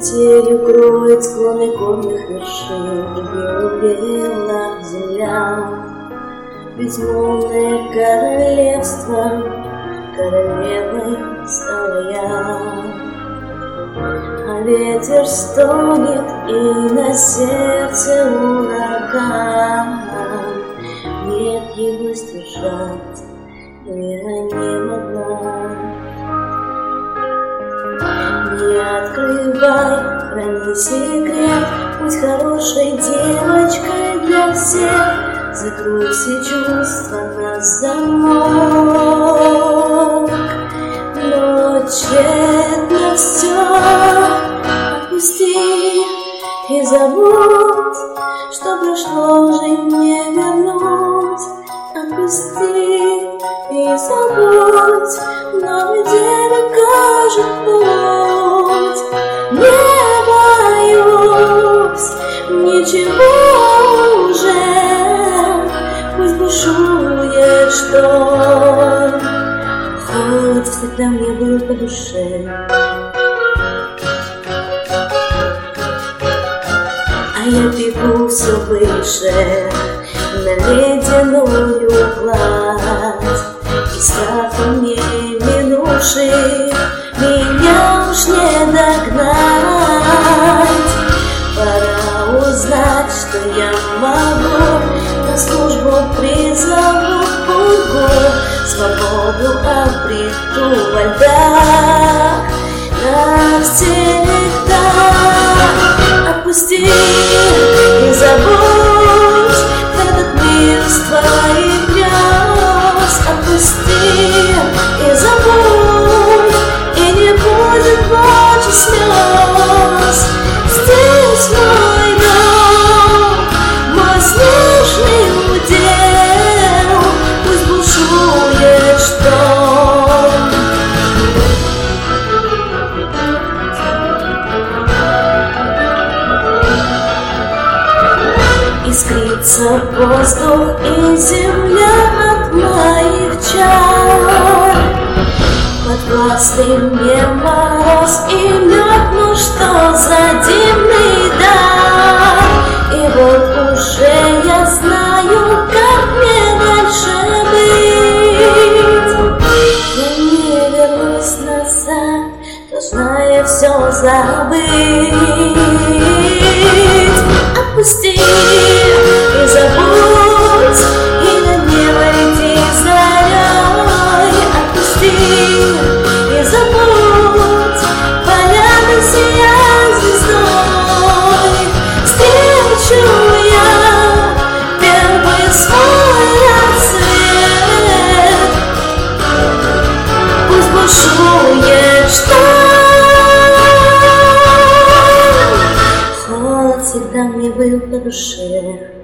Метелью кроет склоны горных вершин, белела земля. Безмолвное королевство, королевой стала я. А ветер стонет, и на сердце ураган. Нет его сдержать, но я не могла. Не открывай, храни секрет, будь хорошей девочкой для всех. Закрой все чувства на замок. Но тщетно все, отпусти и забудь, что прошло, уже не вернуть. Отпусти и забудь, новый день покажет путь. Не боюсь ничего уже, пусть бушует шторм. Холод всегда мне был по душе. А я бегу все выше на ледяную гладь, и страхом не минувший меня уж не догнать. Пора узнать, что я могу, на службу призову пургу, свободу обрету во льдах навсегда. Отпусти и забудь этот мир с твоих грез. Отпусти и забудь, и не будет больше слез. Здесь мой дом, мой снежный удел, пусть бушует шторм. Искрится воздух и земля от моих чар. Подвластный мне мороз и лед, ну что за дивный дар. И вот уже я знаю, как мне дальше быть. Я не вернусь назад, должна я все забыть. Отпусти и забудь, и на небо лети зарей. Отпусти и забудь, поляны сияют звездой. Встречу я первый свой рассвет, пусть бушует шторм. Холод всегда мне был по душе.